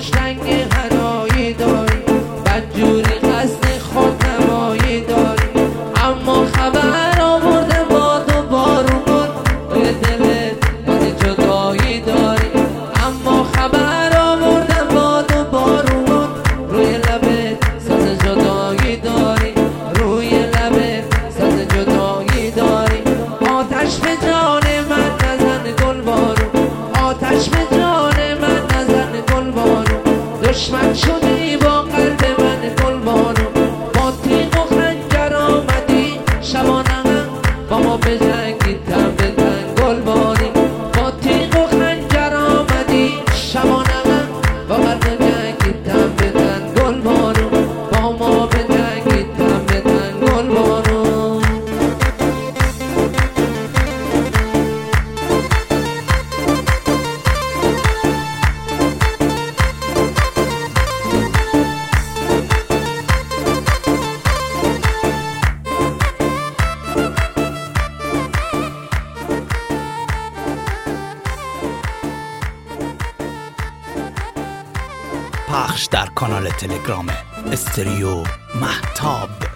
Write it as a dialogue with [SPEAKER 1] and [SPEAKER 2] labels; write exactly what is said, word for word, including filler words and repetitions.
[SPEAKER 1] چشماش رنگ هنایی داری، بدجوری قصد خود نمایی داری، اما خبر آورده باد و بارون روی دلت یاد جدایی داری، اما خبر آورده باد و بارون روی لبت ساز جدایی داری، روی لبت ساز جدایی داری. آتش به جان من نزن گل بارون، آتش به جان من نزن گل بارون، دشمن شدی با قلب من گل بارون، با تیغ و خنجر آمدی شبانم با ما بجنگی تن به تن گل باری، با تیغ و خنجر آمدی شبانم با ما بجنگی تن به تن گل بارون، با ما بجنگی تن به تن گل بارون.
[SPEAKER 2] پخش در کانال تلگرام استریو مهتاب.